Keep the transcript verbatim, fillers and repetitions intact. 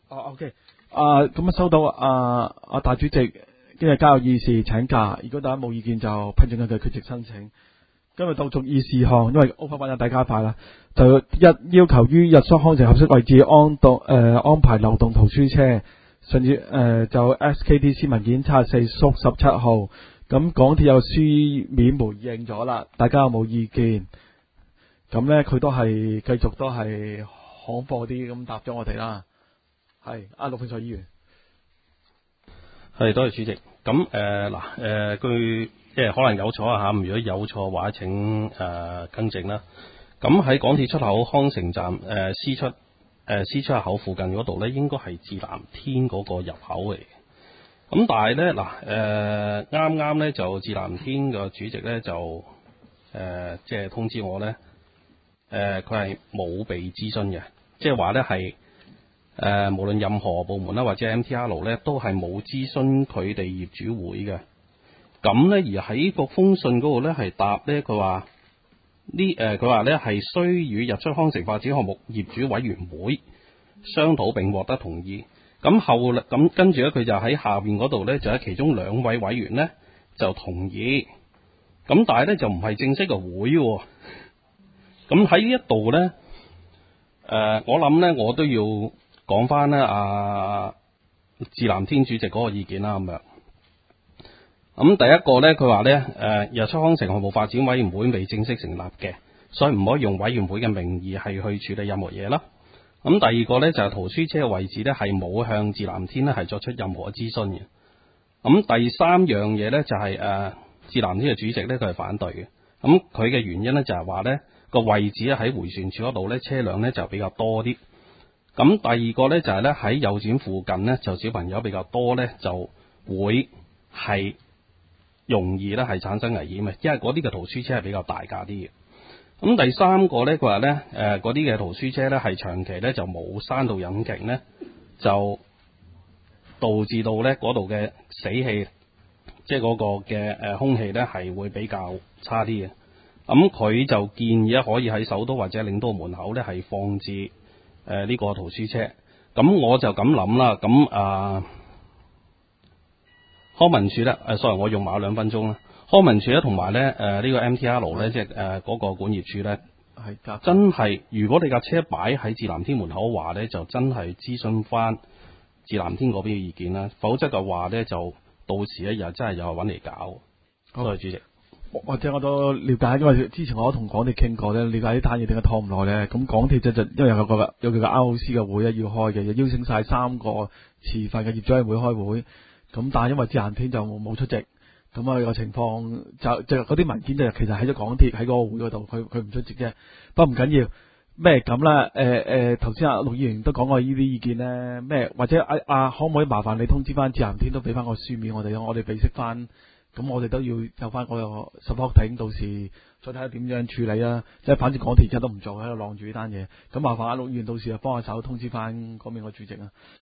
哦，OK，啊，咁啊收到啊啊大主席今日交有議事請假，如果大家冇意見就批准佢嘅缺席申請。今日到續議事項，因為 Open 版大加快啦，就一要求於日出康城合適位置安動誒、呃、安排流動圖書車，甚至誒就 S K T C 文件七十四縮十七號，咁港鐵有書面回應咗啦，大家有冇意見？咁咧佢都係繼續都係行貨啲咁答咗我哋啦。係阿陸慶才議員， 係多謝主席。咁誒嗱誒，據即係可能有錯啊嚇，如果有錯嘅話請誒、呃、更正啦。咁喺港鐵出口康城站誒、呃、C 出誒、呃、C 出入口附近嗰度咧，應該係至藍天嗰個入口嚟嘅。咁但係咧嗱誒，啱啱咧就至藍天嘅主席咧就誒、呃、即係通知我咧誒，佢係冇被諮詢嘅，即係話咧係。誒、呃，無論任何部門啦，或者 M T R 咧，都係冇諮詢佢哋業主會嘅。咁咧，而喺個封信嗰度咧，係答咧，佢話呢誒，佢話咧係需與日出康城發展項目業主委員會商討並獲得同意。咁後咁跟住咧，佢就喺下邊嗰度咧，就喺其中兩位委員咧就同意。咁但係咧就唔係正式嘅會喎。咁喺呢一度咧，誒、呃，我諗咧我都要。講翻咧，阿至藍天主席嗰個意見啦，咁樣。咁第一個咧，佢話咧，誒，日出康城項目發展委員會未正式成立嘅，所以唔可以用委員會嘅名義係去處理任何嘢啦。咁第二個咧就係圖書車嘅位置咧係冇向至藍天咧係作出任何嘅諮詢嘅。咁第三樣嘢咧就係誒至藍天嘅主席咧佢係反對嘅。咁佢嘅原因咧就係話咧個位置咧喺迴旋處嗰度咧車輛咧就比較多啲。咁第二個咧就係咧喺右轉附近咧就小朋友比較多咧就會係容易咧係產生危險嘅，因為嗰啲嘅圖書車係比較大架啲嘅。咁第三個咧佢話咧誒嗰啲嘅圖書車咧係長期咧就冇閂到引擎咧，就導致到咧嗰度嘅死氣，即係嗰個嘅誒空氣咧係會比較差啲嘅。咁佢就建議咧可以喺首都或者領都門口咧係放置。誒、呃，呢、這個圖書車，咁我就咁諗啦。咁啊，康文署咧，誒，sorry，我用埋兩分鐘啦。康文署咧，同埋咧，誒、呃，呢、這個 M T R 咧，即係誒嗰個管業處咧，係真係，如果你架車擺喺至藍天門口話咧，就真係諮詢翻至藍天嗰邊嘅意見啦。否則嘅話咧，就到時咧又真係又係搵嚟搞。多謝主席。 或者我都了解，因為之前我都同港鐵傾過咧，了解呢單嘢點解拖唔耐咧。咁港鐵就就因為有個有佢個 R O C 嘅會咧要開嘅，就邀請晒三個持份嘅業主委員會開會。咁但係因為至藍天就冇出席，咁啊個情況就就嗰啲文件就其實喺咗港鐵喺嗰個會嗰度，佢佢唔出席啫。不過唔緊要，咩咁啦？誒誒，頭先阿陸議員都講過呢啲意見咧，咩或者阿阿、啊、可唔可以麻煩你通知翻至藍天都俾翻個書面我哋，我哋備悉翻。咁我哋都要有翻嗰個 support team，到時再睇下點樣處理啦。即係反正港鐵而家都唔做，喺度晾住呢單嘢。咁麻煩阿陸議員到時啊幫下手通知翻嗰邊個主席啊。